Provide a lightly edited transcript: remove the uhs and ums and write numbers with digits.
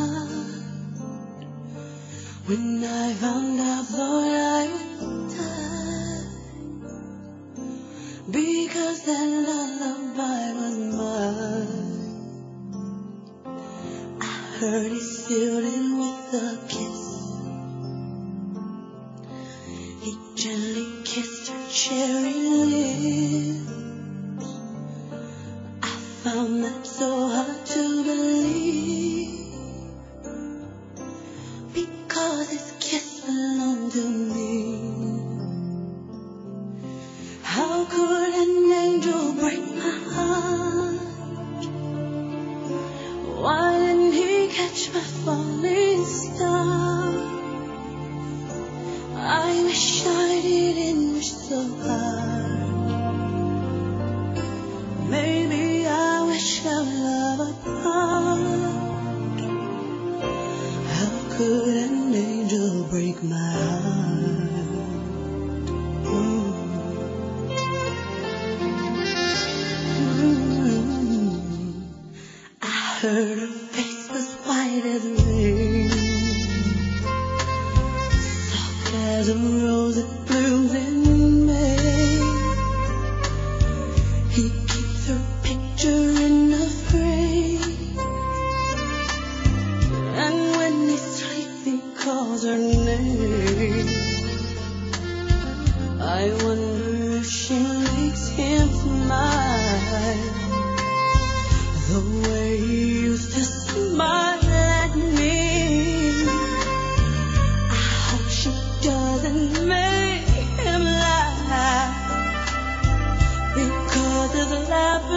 When I found out, thought I would die, because that lullaby was mine. I heard he sealed it with a kiss. He gently kissed her cherry lips. I found that so hard to believe, because his kiss belonged to me. How could an angel break my heart? Why didn't he catch my falling star? I wish I didn't wish so hard. Maybe I wish our love apart. How could an angel break my heart? I heard her face was white as rain, soft as a rose that blooms in May. He keeps her picture in a frame, and when he sleeps he calls her name. I wonder if she makes him smile the way he used to smile at me. I hope she doesn't make him laugh, because his laugh